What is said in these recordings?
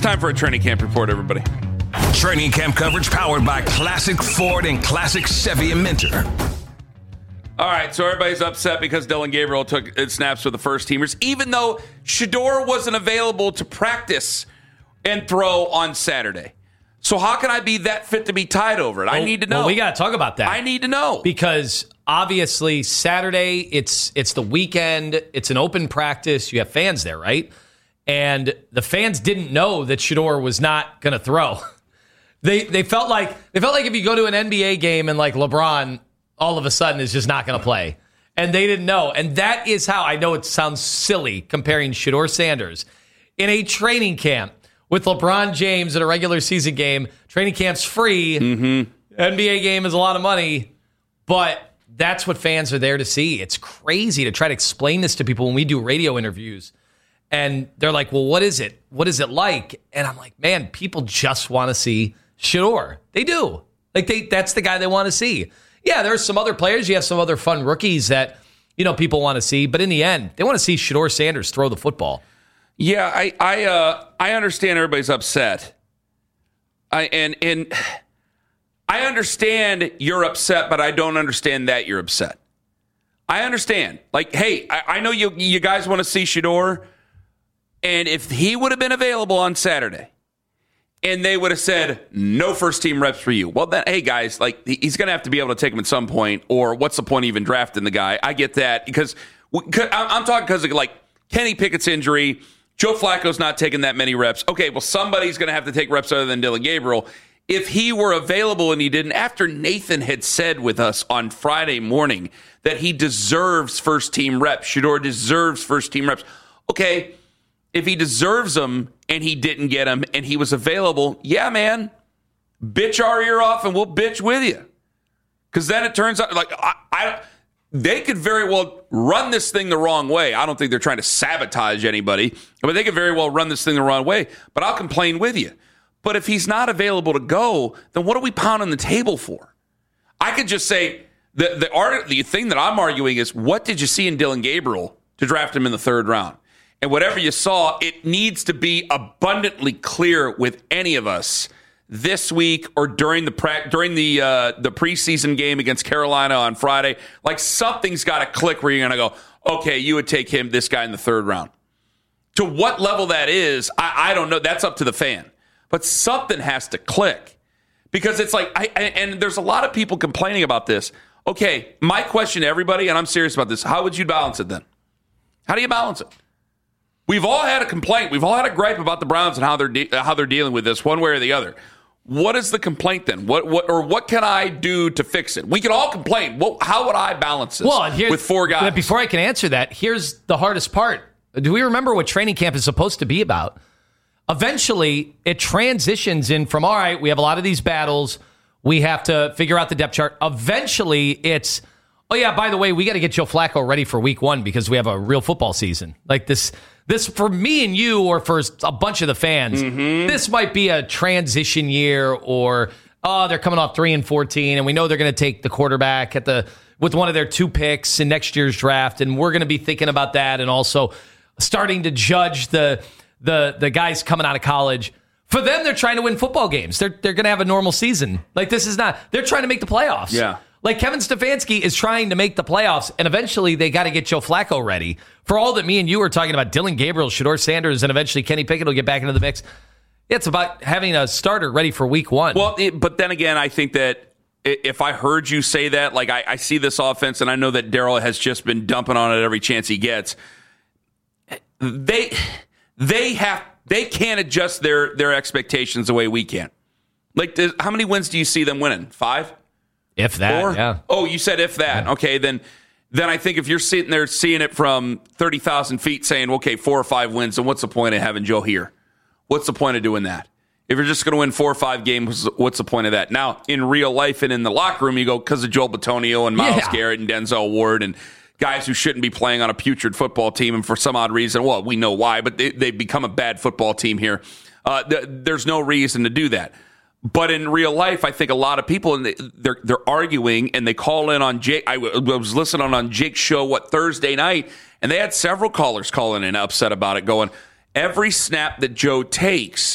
time for a training camp report, everybody. Training camp coverage powered by Classic Ford and Classic Chevy and Mentor. All right, so everybody's upset because Dillon Gabriel took snaps for the first teamers, even though Shedeur wasn't available to practice and throw on Saturday. So how can I be that fit to be tied over it? I need to know. Well, we got to talk about that. I need to know. Because obviously Saturday, it's the weekend. It's an open practice. You have fans there, right? And the fans didn't know that Shedeur was not going to throw. They felt like if you go to an NBA game and like LeBron all of a sudden is just not going to play. And they didn't know. And that is how, I know it sounds silly comparing Shedeur Sanders in a training camp with LeBron James at a regular season game. Training camp's free. Mm-hmm. NBA game is a lot of money. But that's what fans are there to see. It's crazy to try to explain this to people when we do radio interviews. And they're like, well, what is it? What is it like? And I'm like, man, people just want to see Shedeur. They do. That's the guy they want to see. Yeah, there's some other players. You have some other fun rookies that, people want to see. But in the end, they want to see Shedeur Sanders throw the football. Yeah, I understand everybody's upset. I understand you're upset, but I don't understand that you're upset. I understand. Like, hey, I know you guys want to see Shedeur, and if he would have been available on Saturday, and they would have said, no first-team reps for you. Well, then, hey, guys, like he's going to have to be able to take him at some point, or what's the point of even drafting the guy? I get that, because I'm talking because of, like, Kenny Pickett's injury. Joe Flacco's not taking that many reps. Okay, well, somebody's going to have to take reps other than Dillon Gabriel. If he were available and he didn't, after Nathan had said with us on Friday morning that he deserves first-team reps, Shedeur deserves first-team reps. Okay, if he deserves them and he didn't get them and he was available, yeah, man, bitch our ear off and we'll bitch with you. Because then it turns out, like, they could very well run this thing the wrong way. I don't think they're trying to sabotage anybody, but they could very well run this thing the wrong way. But I'll complain with you. But if he's not available to go, then what are we pounding the table for? I could just say the thing that I'm arguing is, what did you see in Dillon Gabriel to draft him in the third round? And whatever you saw, it needs to be abundantly clear with any of us this week or during the preseason game against Carolina on Friday. Like, something's got to click where you're going to go, okay, you would take this guy in the third round. To what level that is, I don't know. That's up to the fan. But something has to click, because it's like, and there's a lot of people complaining about this. Okay, my question to everybody, and I'm serious about this, how would you balance it then? How do you balance it? We've all had a complaint. We've all had a gripe about the Browns and how they're dealing with this one way or the other. What is the complaint then? What can I do to fix it? We can all complain. How would I balance this with four guys? Before I can answer that, here's the hardest part. Do we remember what training camp is supposed to be about? Eventually, it transitions in from, all right, we have a lot of these battles. We have to figure out the depth chart. Eventually, it's, oh, yeah, by the way, we got to get Joe Flacco ready for week one because we have a real football season. Like this for me and you, or for a bunch of the fans, this might be a transition year, or, oh, they're coming off 3-14, and we know they're going to take the quarterback with one of their 2 picks in next year's draft, and we're going to be thinking about that, and also starting to judge the guys coming out of college. For them, they're trying to win football games. They're going to have a normal season. Like, this is not, they're trying to make the playoffs. Yeah. Like, Kevin Stefanski is trying to make the playoffs, and eventually they got to get Joe Flacco ready. For all that me and you were talking about Dillon Gabriel, Shedeur Sanders, and eventually Kenny Pickett will get back into the mix, it's about having a starter ready for week one. Well, but then again, I think that if I heard you say that, like, I see this offense, and I know that Darryl has just been dumping on it every chance he gets. They can't adjust their expectations the way we can. Like, how many wins do you see them winning? 5? If that, 4? yeah. Oh, you said if that. Yeah. Okay, then I think if you're sitting there seeing it from 30,000 feet saying, okay, 4 or 5 wins, then what's the point of having Joe here? What's the point of doing that? If you're just going to win 4 or 5 games, what's the point of that? Now, in real life and in the locker room, you go, because of Joel Bitonio and Myles Garrett and Denzel Ward and guys who shouldn't be playing on a putrid football team, and for some odd reason, well, we know why, but they've become a bad football team here. There's no reason to do that. But in real life, I think a lot of people, they're arguing, and they call in on Jake. I was listening on Jake's show, Thursday night, and they had several callers calling in upset about it, going, every snap that Joe takes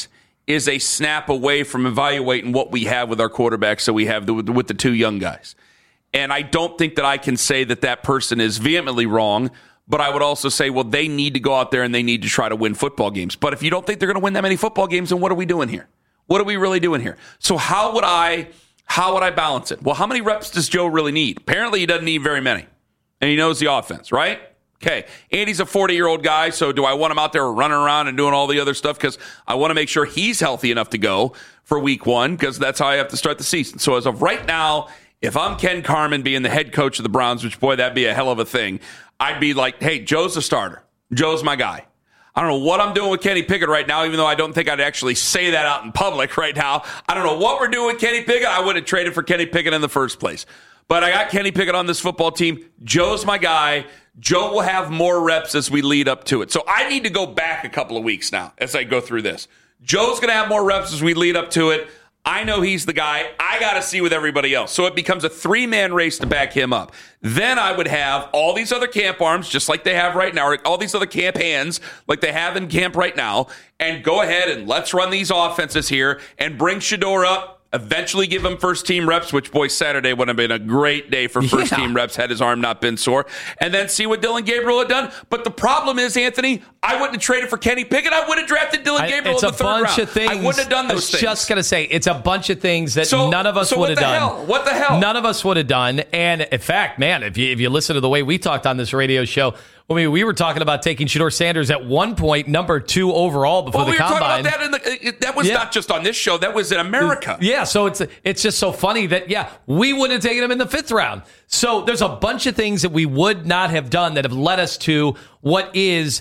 is a snap away from evaluating what we have with our quarterbacks that we have with the two young guys. And I don't think that I can say that person is vehemently wrong, but I would also say, well, they need to go out there and they need to try to win football games. But if you don't think they're going to win that many football games, then what are we doing here? What are we really doing here? So how would I balance it? Well, how many reps does Joe really need? Apparently he doesn't need very many. And he knows the offense, right? Okay, Andy's a 40-year-old guy, so do I want him out there running around and doing all the other stuff? Because I want to make sure he's healthy enough to go for week 1, because that's how I have to start the season. So as of right now, if I'm Ken Carman being the head coach of the Browns, which, boy, that'd be a hell of a thing, I'd be like, hey, Joe's a starter. Joe's my guy. I don't know what I'm doing with Kenny Pickett right now, even though I don't think I'd actually say that out in public right now. I don't know what we're doing with Kenny Pickett. I would have traded for Kenny Pickett in the first place. But I got Kenny Pickett on this football team. Joe's my guy. Joe will have more reps as we lead up to it. So I need to go back a couple of weeks now as I go through this. Joe's going to have more reps as we lead up to it. I know he's the guy. I got to see with everybody else. So it becomes a 3-man race to back him up. Then I would have all these other camp arms, just like they have right now, or all these other camp hands like they have in camp right now, and go ahead and let's run these offenses here and bring Shedeur up. Eventually give him first-team reps, which, boy, Saturday would have been a great day for first-team reps had his arm not been sore. And then see what Dillon Gabriel had done. But the problem is, Anthony, I wouldn't have traded for Kenny Pickett. I would have drafted Dillon Gabriel in the third round. It's a bunch of things. I wouldn't have done those things. I was just going to say, it's a bunch of things that none of us would have done. What the hell? None of us would have done. And, in fact, man, if you listen to the way we talked on this radio show, I mean, we were talking about taking Shedeur Sanders at one point, number 2 overall before the combine. We were talking about that that was not just on this show. That was in America. Yeah, so it's just so funny that, we wouldn't have taken him in the 5th round. So there's a bunch of things that we would not have done that have led us to what is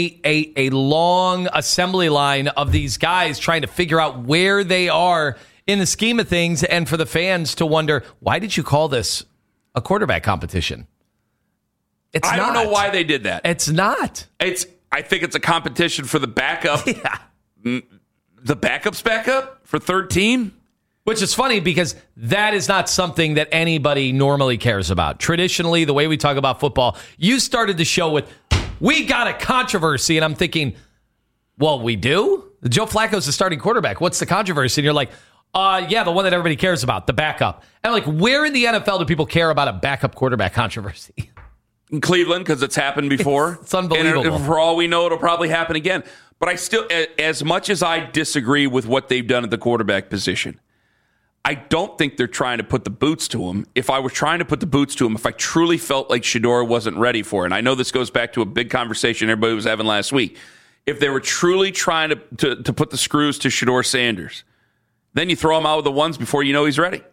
a long assembly line of these guys trying to figure out where they are in the scheme of things, and for the fans to wonder, why did you call this a quarterback competition? I don't know why they did that. It's not. I think it's a competition for the backup. Yeah. The backup's backup for third team. Which is funny because that is not something that anybody normally cares about. Traditionally, the way we talk about football, you started the show with, we got a controversy. And I'm thinking, well, we do? Joe Flacco's the starting quarterback. What's the controversy? And you're like, the one that everybody cares about, the backup. And I'm like, where in the NFL do people care about a backup quarterback controversy? In Cleveland, because it's happened before. It's unbelievable. And for all we know, it'll probably happen again. But I still, as much as I disagree with what they've done at the quarterback position, I don't think they're trying to put the boots to him. If I was trying to put the boots to him, if I truly felt like Shedeur wasn't ready for it, and I know this goes back to a big conversation everybody was having last week, if they were truly trying to put the screws to Shedeur Sanders, then you throw him out with the ones before you know he's ready.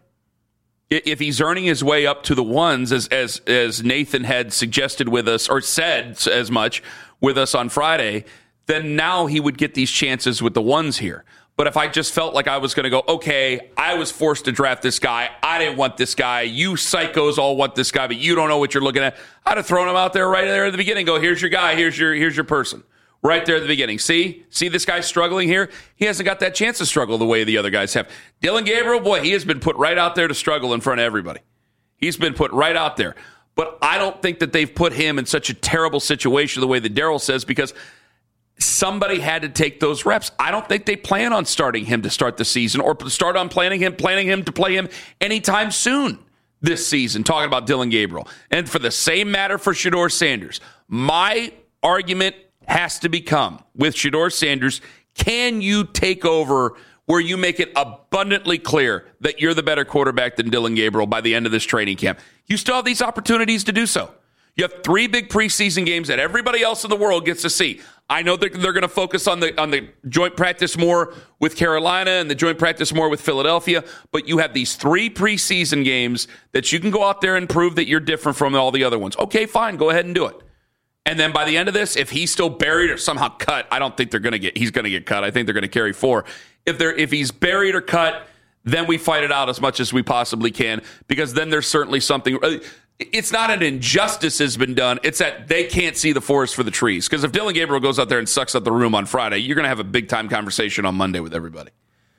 If he's earning his way up to the ones, as Nathan had suggested with us, or said as much with us on Friday, then now he would get these chances with the ones here. But if I just felt like I was going to go, okay, I was forced to draft this guy. I didn't want this guy. You psychos all want this guy, but you don't know what you're looking at. I'd have thrown him out there right there at the beginning. Go, here's your guy. Here's your person. Right there at the beginning. See this guy's struggling here? He hasn't got that chance to struggle the way the other guys have. Dillon Gabriel, boy, he has been put right out there to struggle in front of everybody. He's been put right out there. But I don't think that they've put him in such a terrible situation the way that Daryl says, because somebody had to take those reps. I don't think they plan on starting him to start the season, or start on planning him to play him anytime soon this season, talking about Dillon Gabriel. And for the same matter for Shedeur Sanders, my argument has to become, with Shedeur Sanders, can you take over where you make it abundantly clear that you're the better quarterback than Dillon Gabriel by the end of this training camp? You still have these opportunities to do so. You have 3 big preseason games that everybody else in the world gets to see. I know they're going to focus on the joint practice more with Carolina and the joint practice more with Philadelphia, but you have these 3 preseason games that you can go out there and prove that you're different from all the other ones. Okay, fine, go ahead and do it. And then by the end of this, if he's still buried or somehow cut, I don't think he's going to get cut. I think they're going to carry 4. If he's buried or cut, then we fight it out as much as we possibly can, because then there's certainly something. It's not an injustice has been done. It's that they can't see the forest for the trees. Because if Dillon Gabriel goes out there and sucks up the room on Friday, you're going to have a big-time conversation on Monday with everybody.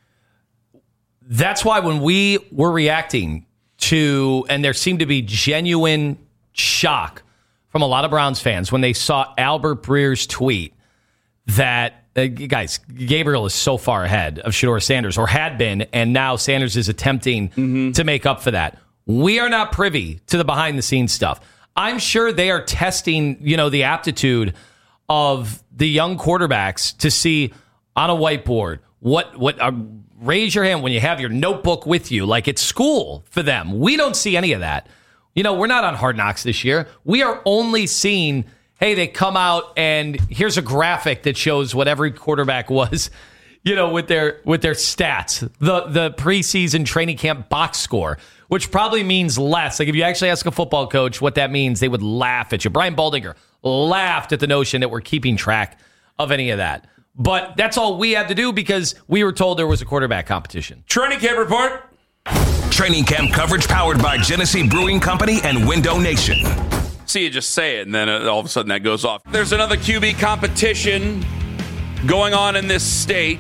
That's why when we were reacting to, and there seemed to be genuine shock from a lot of Browns fans when they saw Albert Breer's tweet that guys, Gabriel is so far ahead of Shedeur Sanders, or had been, and now Sanders is attempting to make up for that. We are not privy to the behind-the-scenes stuff. I'm sure they are testing, the aptitude of the young quarterbacks to see on a whiteboard what raise your hand when you have your notebook with you, like it's school for them. We don't see any of that. We're not on Hard Knocks this year. We are only seeing, hey, they come out and here's a graphic that shows what every quarterback was, with their stats, the preseason training camp box score, which probably means less. Like if you actually ask a football coach what that means, they would laugh at you. Brian Baldinger laughed at the notion that we're keeping track of any of that. But that's all we had to do because we were told there was a quarterback competition. Training camp report. Training camp coverage powered by Genesee Brewing Company and Window Nation. See, you just say it, and then all of a sudden that goes off. There's another QB competition going on in this state.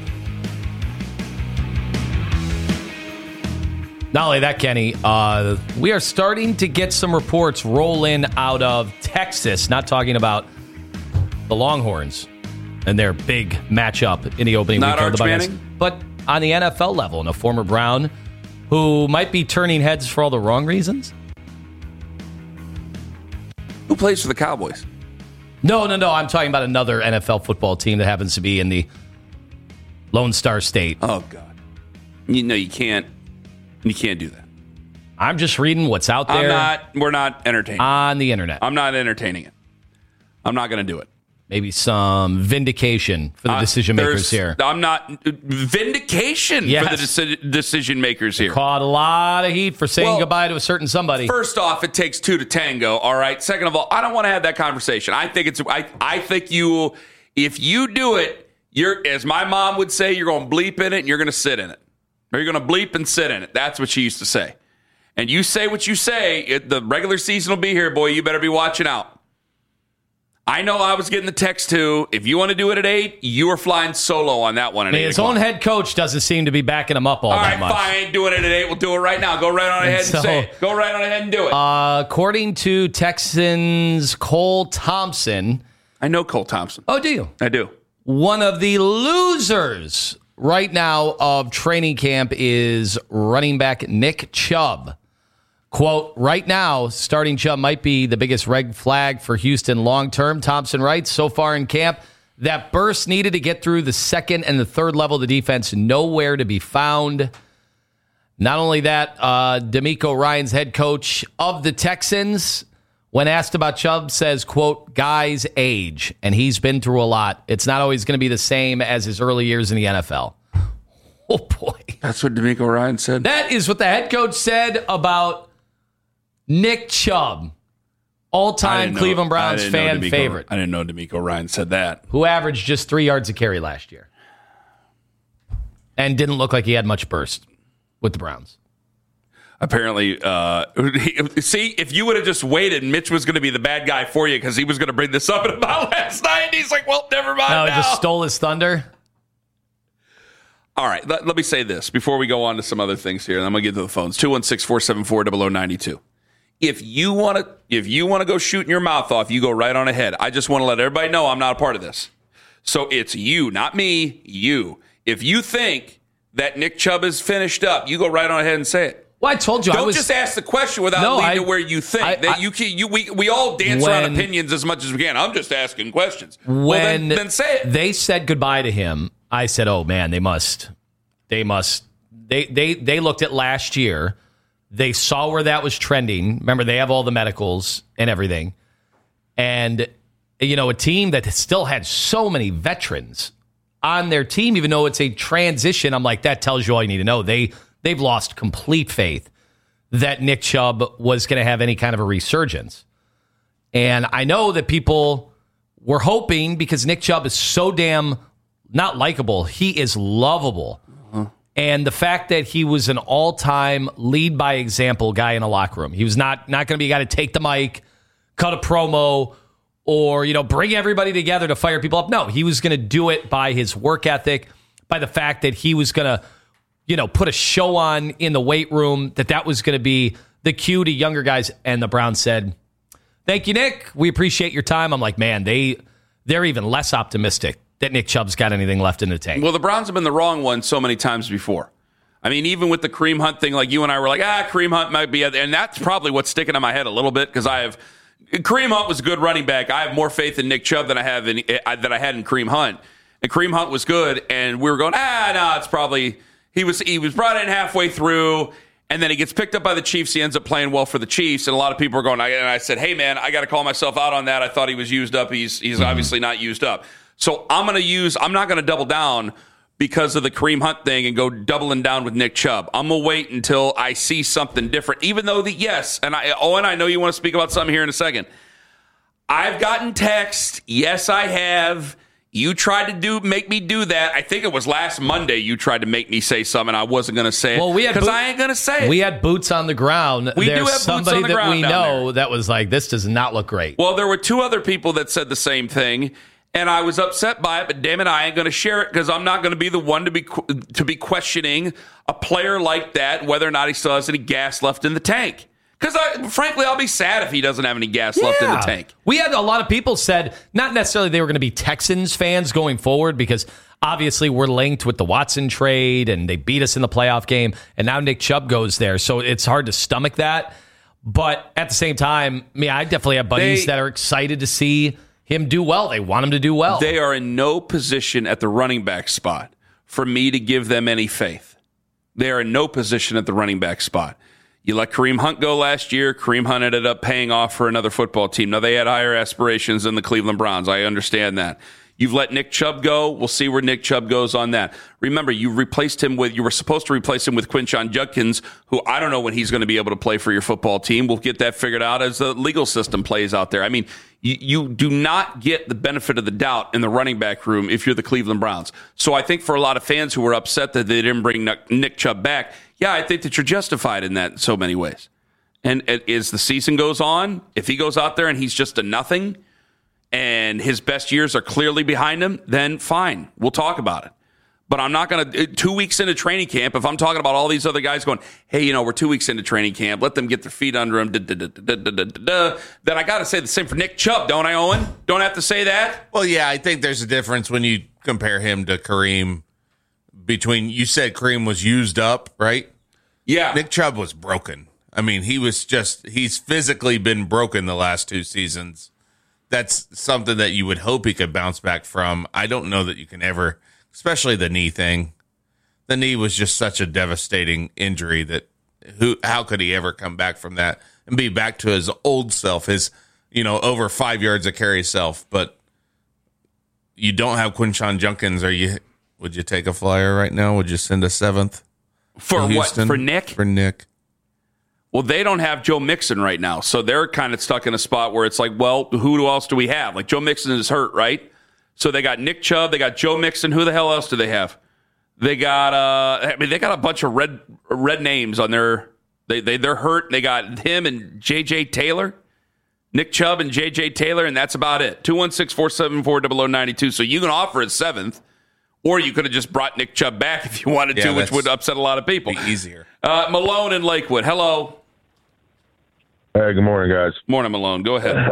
Not only that, Kenny, we are starting to get some reports roll in out of Texas, not talking about the Longhorns and their big matchup in the opening weekend of the Buckeyes, but on the NFL level, and a former Brown who might be turning heads for all the wrong reasons. Who plays for the Cowboys? No. I'm talking about another NFL football team that happens to be in the Lone Star State. Oh, God. You can't. You can't do that. I'm just reading what's out there. We're not entertaining on the internet. I'm not entertaining it. I'm not going to do it. Maybe some vindication for the decision makers here. I'm not vindication for the decision makers here. Caught a lot of heat for saying goodbye to a certain somebody. First off, it takes two to tango. All right. Second of all, I don't want to have that conversation. I think if you do it, you're, as my mom would say, you're going to bleep in it and you're going to sit in it. Or you're going to bleep and sit in it. That's what she used to say. And you say what you say, the regular season will be here, boy. You better be watching out. I know I was getting the text, too. If you want to do it at 8, you are flying solo on that one at 8 His own head coach doesn't seem to be backing him up all that much. All right, fine. I ain't doing it at 8. We'll do it right now. Go right on ahead and say it. Go right on ahead and do it. According to Texans' Cole Thompson. I know Cole Thompson. Oh, do you? I do. One of the losers right now of training camp is running back Nick Chubb. Quote, right now, starting Chubb might be the biggest red flag for Houston long-term. Thompson writes, so far in camp, that burst needed to get through the second and the third level of the defense, nowhere to be found. Not only that, D'Amico Ryan's head coach of the Texans, when asked about Chubb, says, quote, guys age, and he's been through a lot. It's not always going to be the same as his early years in the NFL. Oh, boy. That's what D'Amico Ryan said? That is what the head coach said about Nick Chubb, all-time Cleveland Browns fan favorite. I didn't know D'Amico Ryan said that. Who averaged just 3 yards a carry last year. And didn't look like he had much burst with the Browns. Apparently, see, if you would have just waited, Mitch was going to be the bad guy for you because he was going to bring this up about last night. And he's like, well, never mind now. He just stole his thunder. All right, let me say this before we go on to some other things here, and I'm going to get to the phones. 216-474-0092. If you want to go shooting your mouth off, you go right on ahead. I just want to let everybody know I'm not a part of this. So it's you, not me, you. If you think that Nick Chubb is finished up, you go right on ahead and say it. Well, I told you. Don't just ask the question without leading to where you think. We all dance around opinions as much as we can. I'm just asking questions. When then say it. They said goodbye to him, I said, oh, man, they must. They looked at last year. They saw where that was trending. Remember, they have all the medicals and everything. And, a team that still had so many veterans on their team, even though it's a transition, I'm like, that tells you all you need to know. They've lost complete faith that Nick Chubb was going to have any kind of a resurgence. And I know that people were hoping, because Nick Chubb is so damn not likable, he is lovable. And the fact that he was an all-time lead-by-example guy in a locker room. He was not going to be a guy to take the mic, cut a promo, or, bring everybody together to fire people up. No, he was going to do it by his work ethic, by the fact that he was going to, put a show on in the weight room, that was going to be the cue to younger guys. And the Browns said, thank you, Nick. We appreciate your time. I'm like, man, they're even less optimistic that Nick Chubb's got anything left in the tank. Well, the Browns have been the wrong one so many times before. I mean, even with the Kareem Hunt thing, like you and I were like, Kareem Hunt might be, and that's probably what's sticking in my head a little bit because Kareem Hunt was a good running back. I have more faith in Nick Chubb than I had in Kareem Hunt. And Kareem Hunt was good, and we were going, no, it's probably he was brought in halfway through, and then he gets picked up by the Chiefs. He ends up playing well for the Chiefs, and a lot of people are going. And I said, hey man, I got to call myself out on that. I thought he was used up. He's obviously not used up. So I'm not going to double down because of the Kareem Hunt thing and go doubling down with Nick Chubb. I'm going to wait until I see something different, even though Owen, I know you want to speak about something here in a second. I've gotten text. Yes, I have. You tried to make me do that. I think it was last Monday you tried to make me say something I wasn't going to say. Well, because I ain't going to say it. We had boots on the ground. We do have somebody boots on the ground that we know there. that was like, this does not look great. Well, there were two other people that said the same thing. And I was upset by it, but damn it, I ain't going to share it because I'm not going to be the one to be questioning a player like that, whether or not he still has any gas left in the tank. Because frankly, I'll be sad if he doesn't have any gas left in the tank. We had a lot of people said, not necessarily they were going to be Texans fans going forward because obviously we're linked with the Watson trade and they beat us in the playoff game. And now Nick Chubb goes there. So it's hard to stomach that. But at the same time, I definitely have buddies that are excited to see him do well. They want him to do well. They are in no position at the running back spot for me to give them any faith. They are in no position at the running back spot. You let Kareem Hunt go last year. Kareem Hunt ended up paying off for another football team. Now, they had higher aspirations than the Cleveland Browns. I understand that. You've let Nick Chubb go. We'll see where Nick Chubb goes on that. Remember, you were supposed to replace him with Quinshon Judkins, who I don't know when he's going to be able to play for your football team. We'll get that figured out as the legal system plays out there. I mean, you do not get the benefit of the doubt in the running back room if you're the Cleveland Browns. So I think for a lot of fans who were upset that they didn't bring Nick Chubb back, yeah, I think that you're justified in that in so many ways. And as the season goes on, if he goes out there and he's just a nothing, and his best years are clearly behind him, then fine, we'll talk about it. But I'm not going to, 2 weeks into training camp, if I'm talking about all these other guys going, hey, we're 2 weeks into training camp, let them get their feet under them, then I got to say the same for Nick Chubb, don't I, Owen? Don't I have to say that? Well, yeah, I think there's a difference when you compare him to Kareem you said Kareem was used up, right? Yeah. Nick Chubb was broken. I mean, he's physically been broken the last 2 seasons. That's something that you would hope he could bounce back from. I don't know that you can ever, especially the knee thing. The knee was just such a devastating injury that how could he ever come back from that and be back to his old self, his, over 5 yards of carry self. But you don't have Quinshon Judkins. Would you take a flyer right now? Would you send a 7th? For what? For Nick? For Nick. Well, they don't have Joe Mixon right now, so they're kind of stuck in a spot where it's like, well, who else do we have? Like, Joe Mixon is hurt, right? So they got Nick Chubb, they got Joe Mixon. Who the hell else do they have? They got they got a bunch of red names on their. They're hurt. They got him and J.J. Taylor, Nick Chubb and J.J. Taylor, and that's about it. 216-474-0092. So you can offer a 7th, or you could have just brought Nick Chubb back if you wanted to, which would upset a lot of people. Be easier. Malone in Lakewood. Hello. Hey, good morning, guys. Morning, Malone. Go ahead.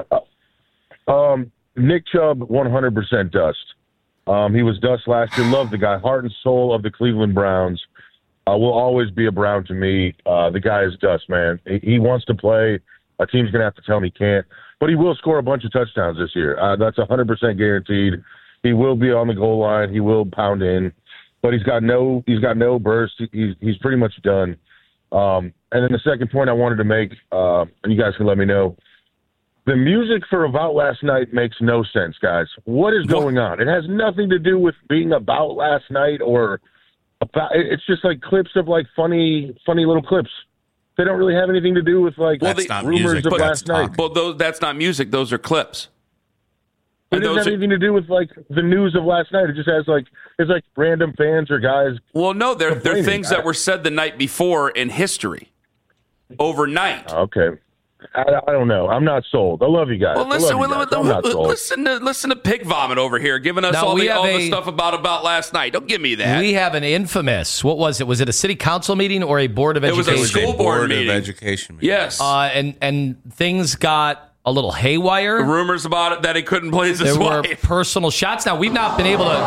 Nick Chubb, 100% dust. He was dust last year. Love the guy. Heart and soul of the Cleveland Browns. Will always be a Brown to me. The guy is dust, man. He wants to play. A team's going to have to tell him he can't. But he will score a bunch of touchdowns this year. That's 100% guaranteed. He will be on the goal line. He will pound in. But he's got no burst. He's pretty much done. And then the second point I wanted to make, and you guys can let me know, the music for About Last Night makes no sense, guys. What is going on? It has nothing to do with being about last night or about. It's just like clips of like funny little clips. They don't really have anything to do with like rumors of last night. Well, that's not music. Those are clips. It doesn't have anything to do with like the news of last night. It just has like it's like random fans or guys. Well, no, they're things that were said the night before in history, overnight. Okay, I don't know. I'm not sold. I love you guys. Well, listen to Pig Vomit over here, giving us all the stuff about last night. Don't give me that. We have an infamous. What was it? Was it a city council meeting or a board of education? It was a school board meeting. Of education meeting. Yes. And things got a little haywire. Rumors about it that he couldn't please his There were wife. personal shots. Now, we've not been able to...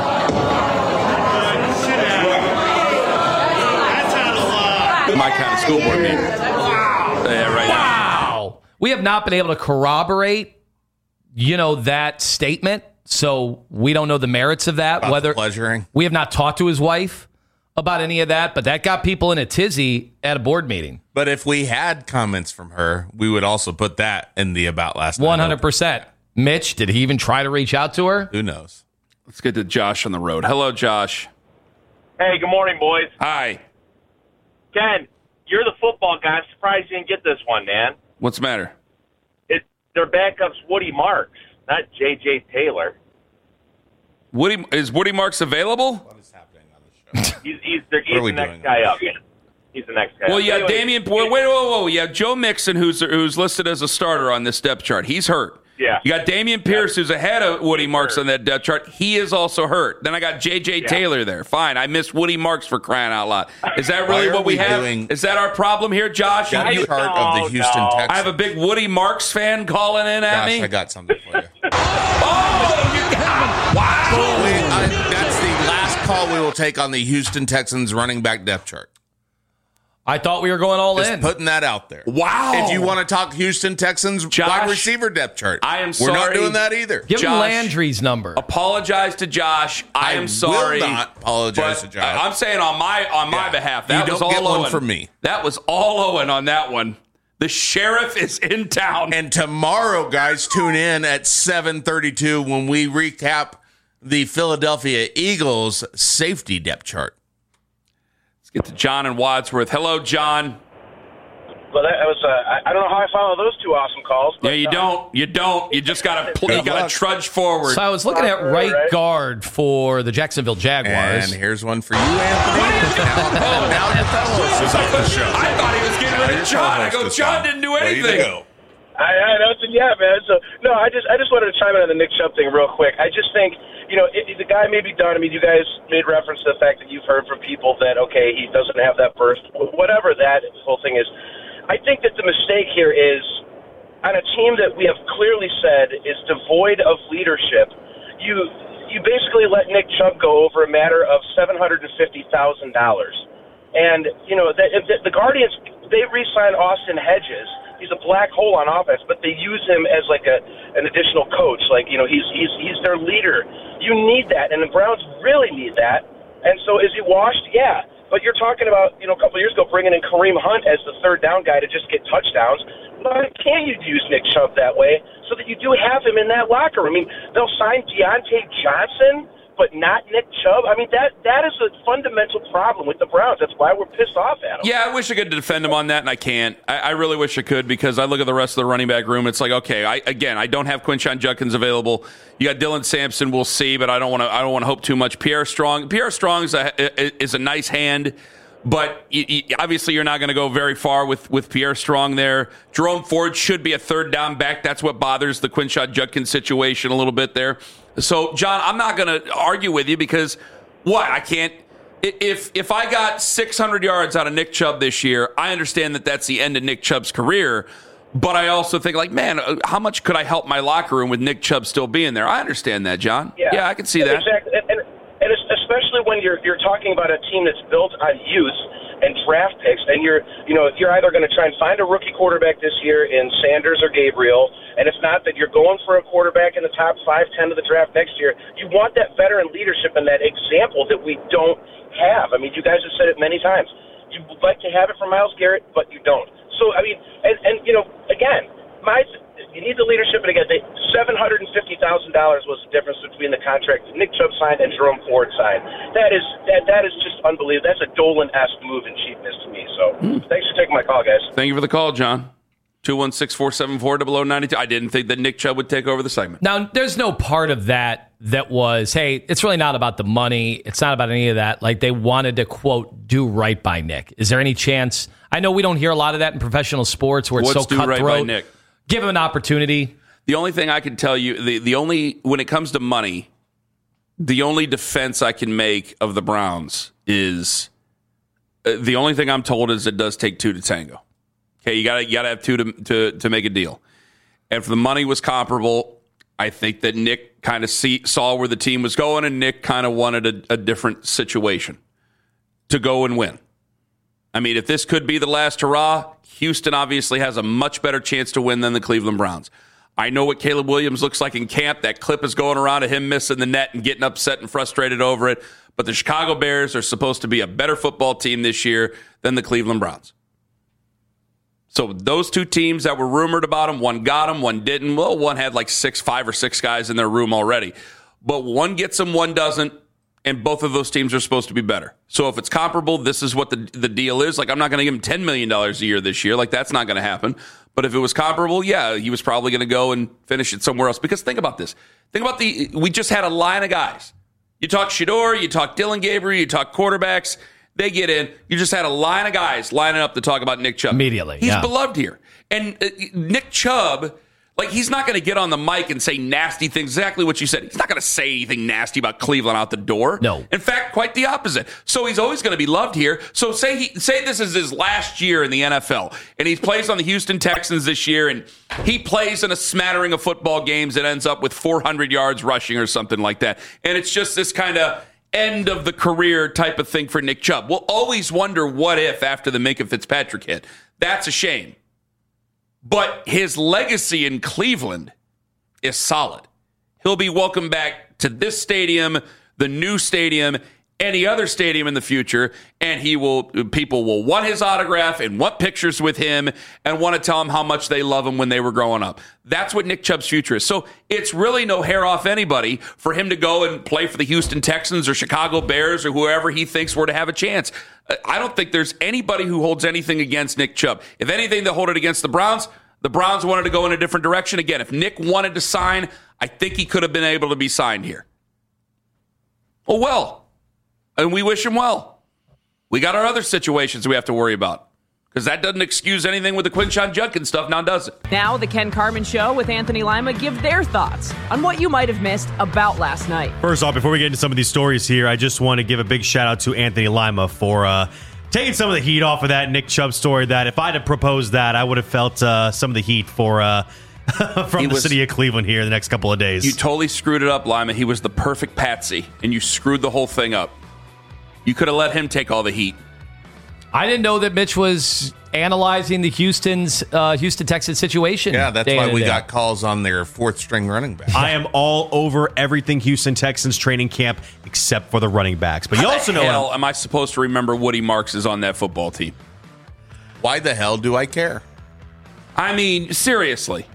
My kind of school board meeting. Yeah, right now. Wow. We have not been able to corroborate, that statement. So we don't know the merits of that. About the pleasuring. We have not talked to his wife about any of that, but that got people in a tizzy at a board meeting. But if we had comments from her, we would also put that in the about last night. 100%. Mitch, did he even try to reach out to her? Who knows? Let's get to Josh on the road. Hello, Josh. Hey, good morning, boys. Hi. Ken, you're the football guy. I'm surprised you didn't get this one, man. What's the matter? Their backup's Woody Marks, not J.J. Taylor. Is Woody Marks available? What is happening on the show? He's the next guy up. He's the next guy Well, up. yeah, Anyway, Damian. Whoa. You have Joe Mixon, who's listed as a starter on this depth chart. He's hurt. Yeah. You got Damian Pierce, who's ahead of Woody Marks on that depth chart. He is also hurt. Then I got J.J. Taylor there. Fine. I missed Woody Marks for crying out loud. Is that really what we have? Is that our problem here, Josh? Got a chart of the Houston Texans. I have a big Woody Marks fan calling in at me. I got something for you. Wow. That's the last call we will take on the Houston Texans running back depth chart. I thought we were going all Just in. putting that out there. Wow. If you want to talk Houston Texans wide receiver depth chart, I am We're not sorry. doing that either. Give him Josh, Landry's number. Apologize to Josh. I am sorry. will not apologize to but Josh. I'm saying on my behalf. That You was don't all get one Owen. from me. That was all Owen on that one. The sheriff is in town. And tomorrow, guys, tune in at 7:32 when we recap the Philadelphia Eagles safety depth chart. Let's get to John and Wadsworth. Hello, John. Well, that was. I don't know how I follow those two awesome calls. But, Yeah, you don't. You don't. You just got to trudge forward. So I was looking at right guard for the Jacksonville Jaguars. And here's one for you, Anthony. now your fellows is off the show. I thought he was getting rid of John. I go, John didn't do anything. I know. Yeah, man. So no, I just wanted to chime in on the Nick Chubb thing real quick. I just think the guy may be done. I mean, you guys made reference to the fact that you've heard from people that he doesn't have that burst. Whatever that whole thing is. I think that the mistake here is on a team that we have clearly said is devoid of leadership. You basically let Nick Chubb go over a matter of $750,000, and the Guardians, they re-signed Austin Hedges. He's a black hole on offense, but they use him as like an additional coach. He's their leader. You need that, and the Browns really need that. And so, is he washed? Yeah. But you're talking about, a couple of years ago, bringing in Kareem Hunt as the third down guy to just get touchdowns. Why can't you use Nick Chubb that way so that you do have him in that locker room? I mean, they'll sign Deontay Johnson, but not Nick Chubb. I mean, that is a fundamental problem with the Browns. That's why we're pissed off at them. Yeah, I wish I could defend him on that, and I can't. I really wish I could, because I look at the rest of the running back room. It's like, okay, I don't have Quinshon Judkins available. You got Dylan Sampson. We'll see, but I don't want to hope too much. Pierre Strong is a nice hand, but obviously you're not going to go very far with Pierre Strong there. Jerome Ford should be a third down back. That's what bothers the Quinshon Judkins situation a little bit there. So, John, I'm not going to argue with you, because I can't. If I got 600 yards out of Nick Chubb this year, I understand that that's the end of Nick Chubb's career. But I also think, man, how much could I help my locker room with Nick Chubb still being there? I understand that, John. Yeah, I can see that. Exactly, and especially when you're talking about a team that's built on youth and draft picks, and you're either going to try and find a rookie quarterback this year in Sanders or Gabriel, and if not, that you're going for a quarterback in the top 5-10 of the draft next year. You want that veteran leadership and that example that we don't have. I mean, you guys have said it many times. You would like to have it from Myles Garrett, but you don't. So, I mean, and again, you need the leadership. And again, $750,000 was the difference between the contract that Nick Chubb signed and Jerome Ford signed. That is just unbelievable. That's a Dolan-esque move in cheapness to me. So, thanks for taking my call, guys. Thank you for the call, John. 216-474-0092. I didn't think that Nick Chubb would take over the segment. Now, there's no part of that was, hey, it's really not about the money. It's not about any of that. Like, they wanted to, quote, do right by Nick. Is there any chance? I know we don't hear a lot of that in professional sports where it's What's so do cutthroat. right by Nick? Give him an opportunity. The only thing I can tell you, when it comes to money, the only defense I can make of the Browns is the only thing I'm told is it does take two to tango. Okay, you gotta have two to make a deal. if the money was comparable, I think that Nick kind of saw where the team was going, and Nick kind of wanted a different situation to go and win. I mean, if this could be the last hurrah, Houston obviously has a much better chance to win than the Cleveland Browns. I know what Caleb Williams looks like in camp. That clip is going around of him missing the net and getting upset and frustrated over it. But the Chicago Bears are supposed to be a better football team this year than the Cleveland Browns. So those two teams that were rumored about them, one got them, one didn't. Well, one had like 5 or 6 guys in their room already. But one gets them, one doesn't. And both of those teams are supposed to be better. So if it's comparable, this is what the deal is. Like, I'm not going to give him $10 million a year this year. Like, that's not going to happen. But if it was comparable, yeah, he was probably going to go and finish it somewhere else. Because think about this. We just had a line of guys. You talk Shedeur, you talk Dylan Gabriel, you talk quarterbacks. They get in. You just had a line of guys lining up to talk about Nick Chubb. Immediately, He's beloved here. And Nick Chubb, like, he's not going to get on the mic and say nasty things, exactly what you said. He's not going to say anything nasty about Cleveland out the door. No. In fact, quite the opposite. So he's always going to be loved here. So say this is his last year in the NFL, and he plays on the Houston Texans this year, and he plays in a smattering of football games and ends up with 400 yards rushing or something like that. And it's just this kind of end of the career type of thing for Nick Chubb. We'll always wonder what if after the Minkah Fitzpatrick hit. That's a shame. But his legacy in Cleveland is solid. He'll be welcomed back to this stadium, the new stadium, any other stadium in the future, and people will want his autograph and want pictures with him and want to tell him how much they love him when they were growing up. That's what Nick Chubb's future is. So it's really no hair off anybody for him to go and play for the Houston Texans or Chicago Bears or whoever he thinks were to have a chance. I don't think there's anybody who holds anything against Nick Chubb. If anything, they'll hold it against the Browns. The Browns wanted to go in a different direction. Again, if Nick wanted to sign, I think he could have been able to be signed here. Oh, well. And we wish him well. We got our other situations we have to worry about. Because that doesn't excuse anything with the Quinshon Judkins stuff, now does it? Now the Ken Carman Show with Anthony Lima give their thoughts on what you might have missed about last night. First off, before we get into some of these stories here, I just want to give a big shout out to Anthony Lima for taking some of the heat off of that Nick Chubb story. That if I'd have proposed that, I would have felt some of the heat for from the city of Cleveland here the next couple of days. You totally screwed it up, Lima. He was the perfect patsy, and you screwed the whole thing up. You could have let him take all the heat. I didn't know that Mitch was analyzing the Houston Texans situation. Yeah, that's why we got calls on their 4th string running back. I am all over everything Houston Texans training camp except for the running backs. But you also know, how the hell am I supposed to remember Woody Marks is on that football team? Why the hell do I care? I mean, seriously.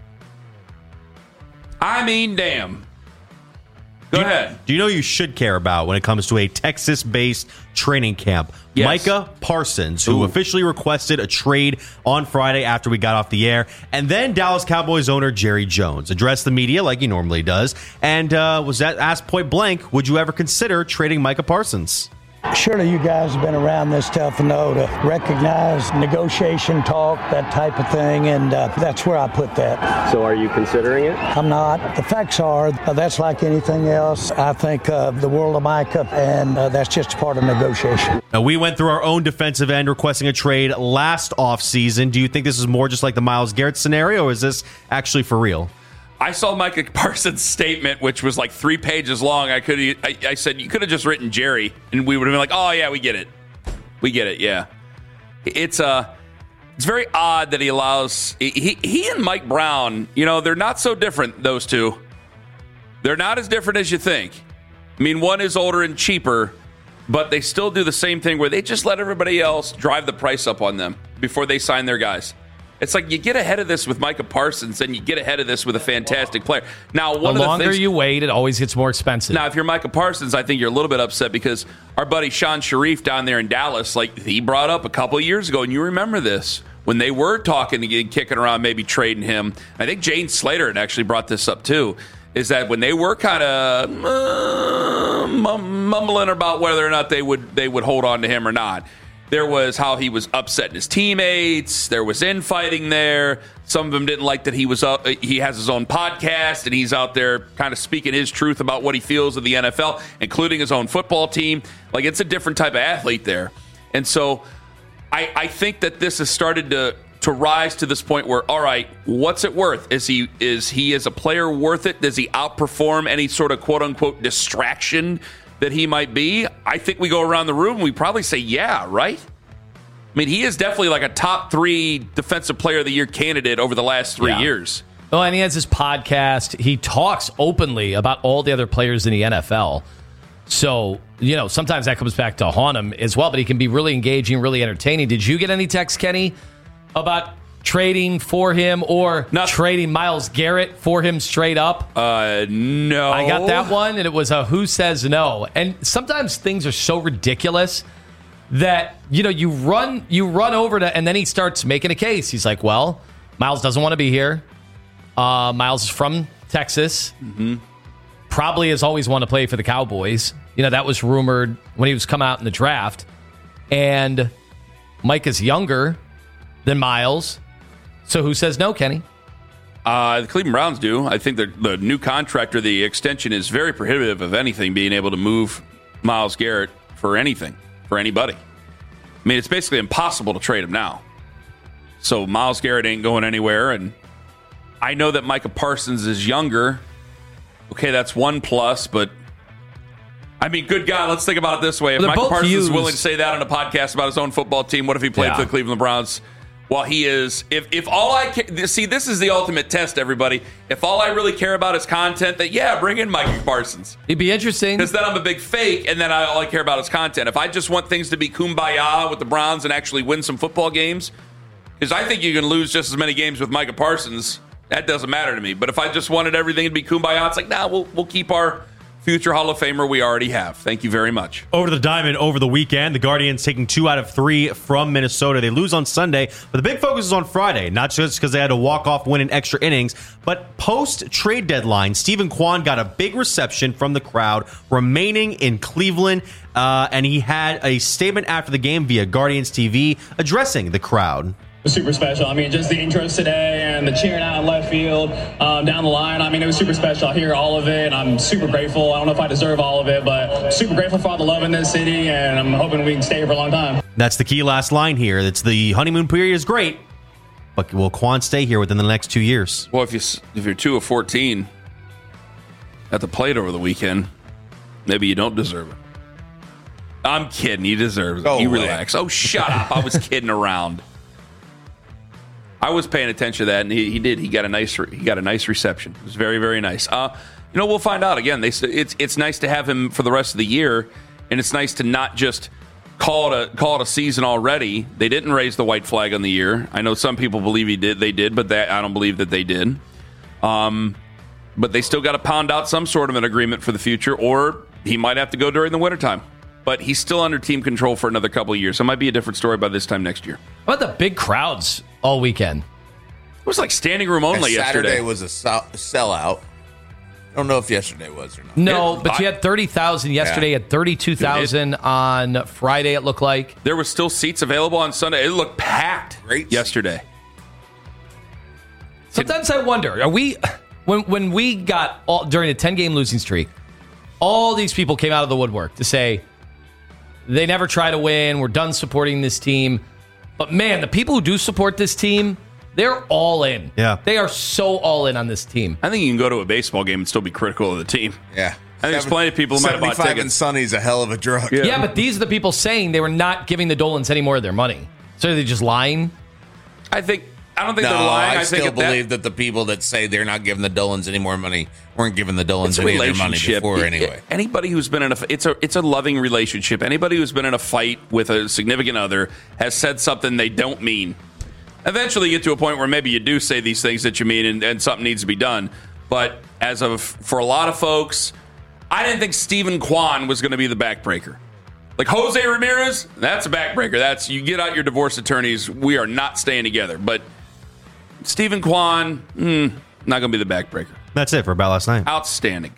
I mean, damn. Go ahead. Do you know you should care about when it comes to a Texas-based training camp? Yes. Micah Parsons, who officially requested a trade on Friday after we got off the air. And then Dallas Cowboys owner Jerry Jones addressed the media like he normally does and was asked point blank, would you ever consider trading Micah Parsons? Surely you guys have been around this stuff and know to recognize negotiation talk, that type of thing, and that's where I put that. So are you considering it? I'm not. The facts are that's like anything else. I think the world of Micah, and that's just part of negotiation. Now, we went through our own defensive end requesting a trade last offseason. Do you think this is more just like the Myles Garrett scenario, or is this actually for real? I saw Micah Parsons' statement, which was like 3 pages long. I said, you could have just written Jerry, and we would have been like, oh, yeah, we get it. We get it, yeah. It's very odd that he allows... He and Mike Brown, they're not so different, those two. They're not as different as you think. I mean, one is older and cheaper, but they still do the same thing where they just let everybody else drive the price up on them before they sign their guys. It's like you get ahead of this with Micah Parsons, and you get ahead of this with a fantastic player. Now, the longer you wait, it always gets more expensive. Now, if you're Micah Parsons, I think you're a little bit upset because our buddy Sean Sharif down there in Dallas, he brought up a couple of years ago, and you remember this, when they were talking and kicking around maybe trading him. I think Jane Slater had actually brought this up too, is that when they were kind of mumbling about whether or not they would hold on to him or not, there was how he was upsetting his teammates. There was infighting there. Some of them didn't like that he has his own podcast, and he's out there kind of speaking his truth about what he feels of the NFL, including his own football team. Like, it's a different type of athlete there. And so I think that this has started to to rise to this point where, all right, what's it worth? Is he as a player worth it? Does he outperform any sort of quote unquote distraction that he might be? I think we go around the room and we probably say, yeah, right? I mean, he is definitely like a top 3 defensive player of the year candidate over the last 3 years. Well, and he has his podcast. He talks openly about all the other players in the NFL. So, sometimes that comes back to haunt him as well, but he can be really engaging, really entertaining. Did you get any texts, Kenny, about trading for him or trading Myles Garrett for him straight up? No. I got that one, and it was a who says no. And sometimes things are so ridiculous that, you run over to, and then he starts making a case. He's like, well, Myles doesn't want to be here. Myles is from Texas. Mm-hmm. Probably has always wanted to play for the Cowboys. That was rumored when he was coming out in the draft. And Mike is younger than Myles. So who says no, Kenny? The Cleveland Browns do. I think the new contract or the extension is very prohibitive of anything being able to move Myles Garrett for anything, for anybody. I mean, it's basically impossible to trade him now. So Myles Garrett ain't going anywhere, and I know that Micah Parsons is younger. Okay, that's one plus, but I mean, good God, let's think about it this way. If Micah Parsons is willing to say that on a podcast about his own football team, what if he played for the Cleveland Browns? Well, he is. If all I see, this is the ultimate test, everybody. If all I really care about is content, that bring in Micah Parsons. It'd be interesting because then I'm a big fake, and then all I care about is content. If I just want things to be kumbaya with the Browns and actually win some football games, because I think you can lose just as many games with Micah Parsons. That doesn't matter to me. But if I just wanted everything to be kumbaya, it's like, we'll keep our future Hall of Famer we already have. Thank you very much. Over to the Diamond over the weekend. The Guardians taking 2 out of 3 from Minnesota. They lose on Sunday, but the big focus is on Friday. Not just because they had to walk off win in extra innings, but post-trade deadline, Stephen Kwan got a big reception from the crowd remaining in Cleveland, and he had a statement after the game via Guardians TV addressing the crowd. Super special. I mean, just the intros today and the cheering out in left field, down the line. I mean, it was super special. I hear all of it. I'm super grateful. I don't know if I deserve all of it, but super grateful for all the love in this city, and I'm hoping we can stay here for a long time. That's the key last line here. It's the honeymoon period is great, but will Kwan stay here within the next 2 years? Well, if you're 2 of 14 at the plate over the weekend, maybe you don't deserve it. I'm kidding. He deserves it. You relax. Oh, shut up. I was kidding around. I was paying attention to that, and he did. He got a nice reception. It was very, very nice. We'll find out again. It's nice to have him for the rest of the year, and it's nice to not just call it a season already. They didn't raise the white flag on the year. I know some people believe they did, but I don't believe that they did. But they still got to pound out some sort of an agreement for the future, or he might have to go during the wintertime. But he's still under team control for another couple of years. So it might be a different story by this time next year. How about the big crowds all weekend? It was like standing room only yesterday. Saturday was a sellout. I don't know if yesterday was or not. No, but you had 30,000 yesterday. You had 32,000 on Friday, it looked like. There were still seats available on Sunday. It looked packed yesterday. Sometimes I wonder, are we, when we got, during a 10-game losing streak, all these people came out of the woodwork to say, they never try to win. We're done supporting this team. But, man, the people who do support this team, they're all in. Yeah. They are so all in on this team. I think you can go to a baseball game and still be critical of the team. Yeah. I think there's plenty of people who might have bought tickets. 75 and Sunny's a hell of a drug. Yeah, but these are the people saying they were not giving the Dolans any more of their money. So are they just lying? I don't think they're lying. I still believe that the people that say they're not giving the Dolans any more money weren't giving the Dolans any of their money before anyway. Anybody who's been in it's a loving relationship. Anybody who's been in a fight with a significant other has said something they don't mean. Eventually you get to a point where maybe you do say these things that you mean and something needs to be done. But for a lot of folks, I didn't think Stephen Kwan was going to be the backbreaker. Like Jose Ramirez, that's a backbreaker. That's, you get out your divorce attorneys, we are not staying together. But Stephen Kwan, not going to be the backbreaker. That's it for About Last Night. Outstanding.